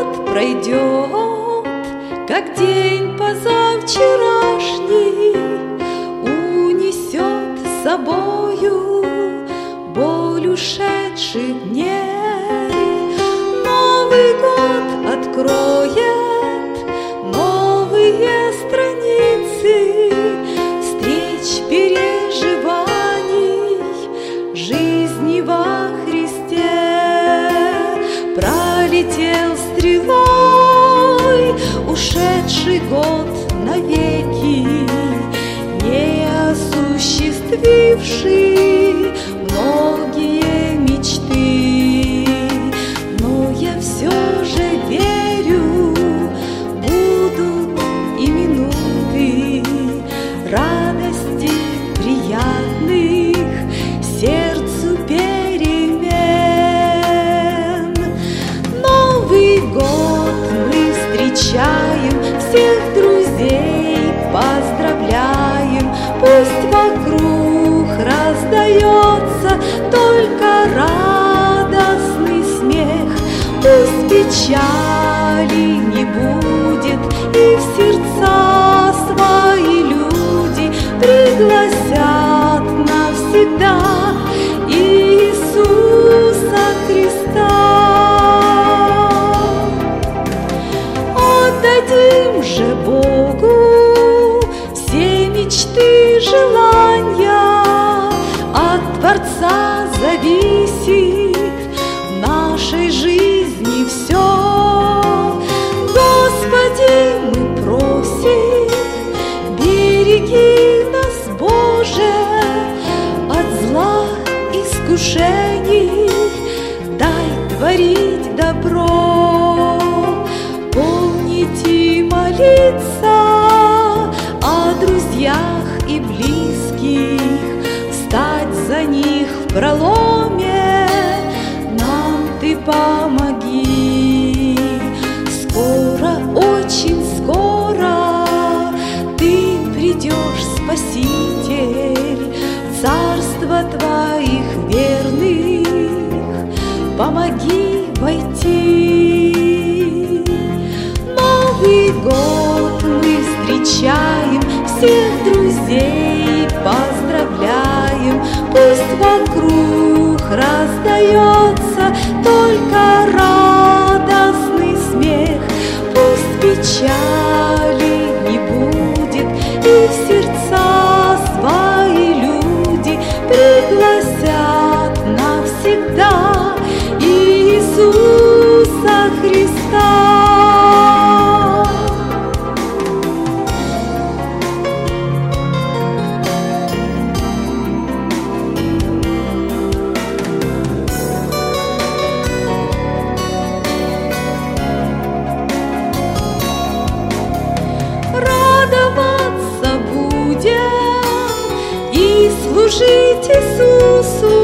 год пройдет, как день позавчерашний, унесет с собою боль ушедших дней. Новый год откроет новые страницы встреч, переживаний жизни во Христе. Пролетел стрелой ушедший год навеки, не осуществивший многие мечты. Но я все же верю, будут и минуты радости приятных сердцу перемен. Новый год мы встречаем, всех друзей поздравляем. Пусть вокруг раздается только радостный смех, пусть печали не будет, и в сердца свои люди пригласят навсегда Иисуса Христа. Отдадим же Богу все мечты, желания, от Творца зависит в нашей жизни все. Господи, мы просим, береги нас, Боже, от зла, искушений, дай творить добро. Помнить и молиться о друзьях и близких, встать за них в проломе, нам Ты помоги. Скоро, очень скоро Ты придешь, Спаситель, царство Твоих верных, помоги войти. Новый год мы встречаем, всех друзей поздравляем. Пусть вокруг раздается только радостный смех, пусть печали не будет, и в сердца свои люди пригласят навсегда Иисуса Христа. Радоваться будем и служить Иисусу,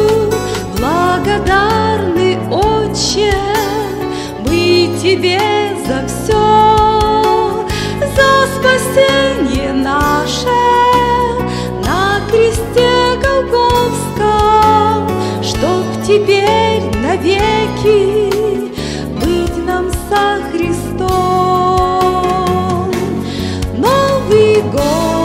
благодарны, Отче, мы Тебе за все, за спасение наше на кресте Голгофском, чтоб теперь навеки быть нам со Христом. Новый год